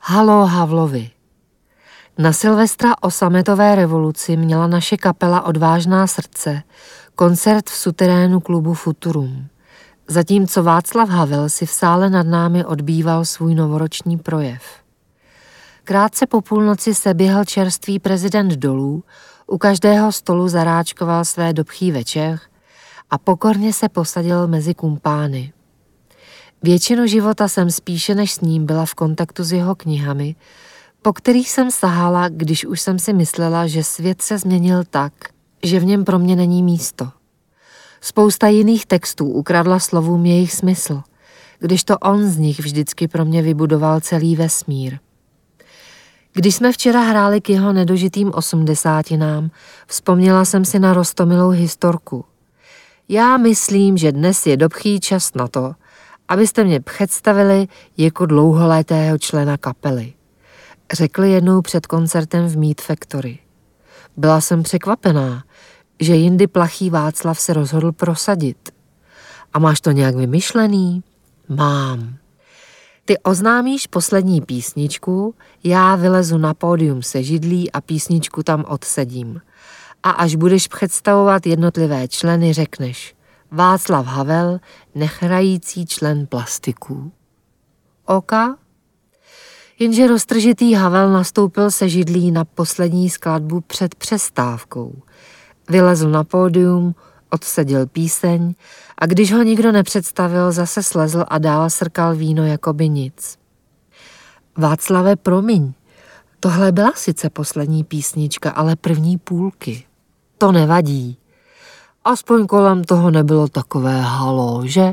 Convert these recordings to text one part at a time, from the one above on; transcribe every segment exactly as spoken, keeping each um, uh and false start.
Halo Havlovi. Na Silvestra o sametové revoluci měla naše kapela Odvážná srdce koncert v suterénu klubu Futurum, zatímco Václav Havel si v sále nad námi odbýval svůj novoroční projev. Krátce po půlnoci se běhal čerstvý prezident dolů, u každého stolu zaráčkoval své dobchý večer a pokorně se posadil mezi kumpány. Většinu života jsem spíše než s ním byla v kontaktu s jeho knihami, po kterých jsem sahala, když už jsem si myslela, že svět se změnil tak, že v něm pro mě není místo. Spousta jiných textů ukradla slovům jejich smysl, když to on z nich vždycky pro mě vybudoval celý vesmír. Když jsme včera hráli k jeho nedožitým osmdesátinám, vzpomněla jsem si na roztomilou historku. Já myslím, že dnes je dobchý čas na to, abyste mě představili jako dlouholetého člena kapely. Řekli jednou před koncertem v Meat Factory. Byla jsem překvapená, že jindy plachý Václav se rozhodl prosadit. A máš to nějak vymyšlený? Mám. Ty oznámíš poslední písničku, já vylezu na pódium se židlí a písničku tam odsedím. A až budeš představovat jednotlivé členy, řekneš Václav Havel, nehrající člen Plastiků. Oka? Jenže roztržitý Havel nastoupil se židlí na poslední skladbu před přestávkou. Vylezl na pódium, odseděl píseň a když ho nikdo nepředstavil, zase slezl a dál srkal víno jako by nic. Václave, promiň, tohle byla sice poslední písnička, ale první půlky. To nevadí. Aspoň kolem toho nebylo takové halo, že?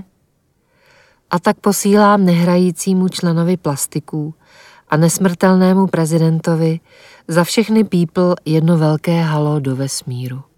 A tak posílám nehrajícímu členovi Plastiků a nesmrtelnému prezidentovi za všechny people jedno velké halo do vesmíru.